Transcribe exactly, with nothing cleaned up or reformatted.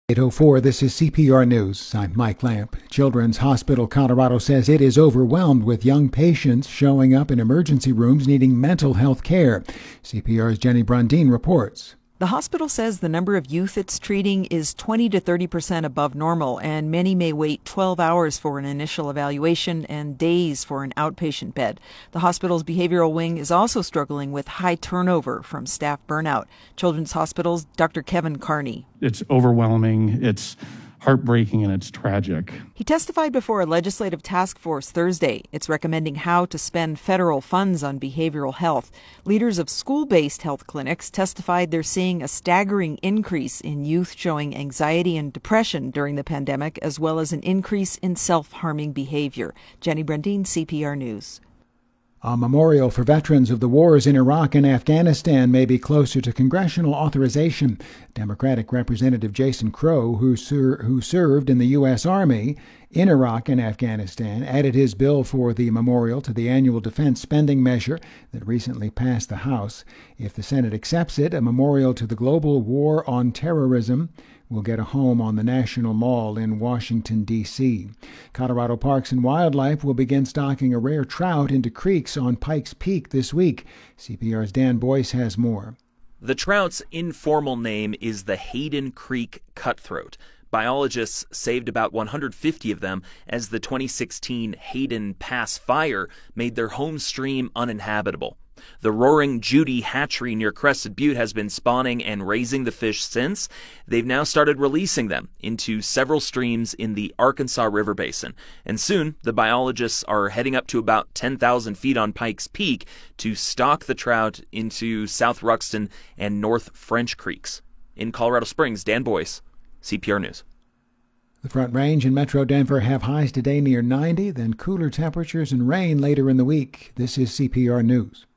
eight oh four, this is C P R News. I'm Mike Lamp. Children's Hospital Colorado says it is overwhelmed with young patients showing up in emergency rooms needing mental health care. C P R's Jenny Brundin reports. The hospital says the number of youth it's treating is twenty to thirty percent above normal, and many may wait twelve hours for an initial evaluation and days for an outpatient bed. The hospital's behavioral wing is also struggling with high turnover from staff burnout. Children's Hospital's Doctor Kevin Carney. It's overwhelming. It's heartbreaking and it's tragic. He testified before a legislative task force Thursday. It's recommending how to spend federal funds on behavioral health. Leaders of school-based health clinics testified they're seeing a staggering increase in youth showing anxiety and depression during the pandemic, as well as an increase in self-harming behavior. Jenny Brundin, C P R News. A memorial for veterans of the wars in Iraq and Afghanistan may be closer to congressional authorization. Democratic Representative Jason Crow, who, ser- who served in the U S. Army in Iraq and Afghanistan, added his bill for the memorial to the annual defense spending measure that recently passed the House. If the Senate accepts it, a memorial to the global war on terrorism will get a home on the National Mall in Washington, D C Colorado Parks and Wildlife will begin stocking a rare trout into creeks on Pikes Peak this week. C P R's Dan Boyce has more. The trout's informal name is the Hayden Creek cutthroat. Biologists saved about one hundred fifty of them as the twenty sixteen Hayden Pass fire made their home stream uninhabitable. The Roaring Judy hatchery near Crested Butte has been spawning and raising the fish since. They've now started releasing them into several streams in the Arkansas River Basin. And soon, the biologists are heading up to about ten thousand feet on Pikes Peak to stock the trout into South Ruxton and North French Creeks. In Colorado Springs, Dan Boyce, C P R News. The Front Range and Metro Denver have highs today near ninety, then cooler temperatures and rain later in the week. This is C P R News.